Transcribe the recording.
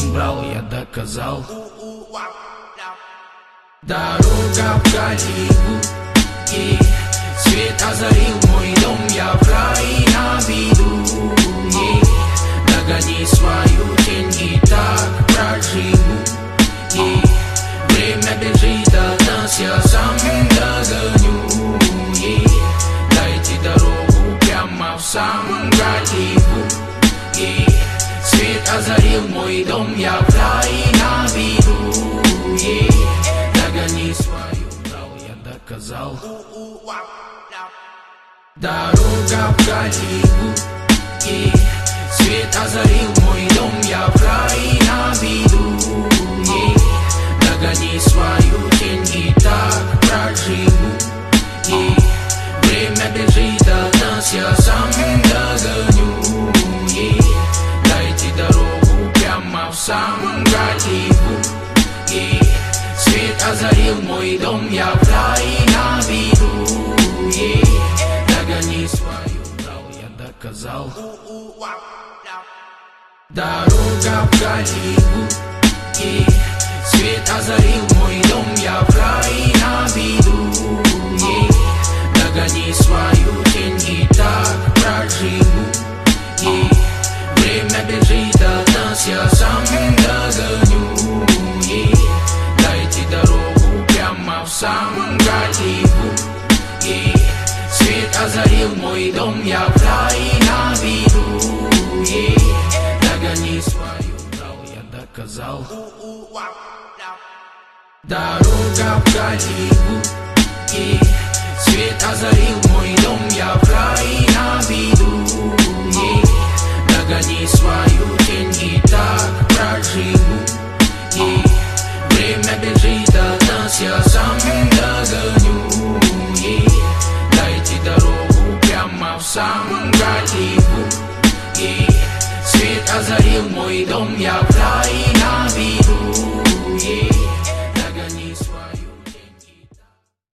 брал, я доказал. Дорога в Голливуд, yeah. Свет озарил мой дом, я в рай на виду, yeah. Догони свою тень и так проживу, yeah. Время бежит от нас, я сам догоню, yeah. Дайте дорогу прямо в сам Голливуд, yeah. Свет озарил мой дом, я в рай на виду, yeah. Догони свою, брал, я доказал. Дорога в Голливуд, yeah. Свет озарил мой дом, я в рай на виду, yeah. Догони свою тень и так проживу, yeah. Время бежит от нас, я сам догоню, yeah. Дайте дорогу прямо в сам Голливуд, yeah. Свет озарил мой дом, я в рай на виду, yeah. Догони свою, брал, я доказал. Дорога в Голливуд, yeah. Свет озарил мой дом, я в рай на виду, yeah. Догони свою тень и так проживу, yeah. Время бежит от нас, я сам догоню, yeah. Дайте дорогу прямо в сам Голливуд, yeah. Свет озарил мой дом, я в рай на виду, yeah. Догони свою, брал, я доказал. Дорога в Голливуд, yeah. Свет озарил мой дом, я в рай на виду, yeah. Догони свою тень и так проживу, yeah. Время бежит от нас, я сам догоню, yeah. Дайте дорогу прямо в сам Голливуд, yeah. Свет озарил мой дом, я в рай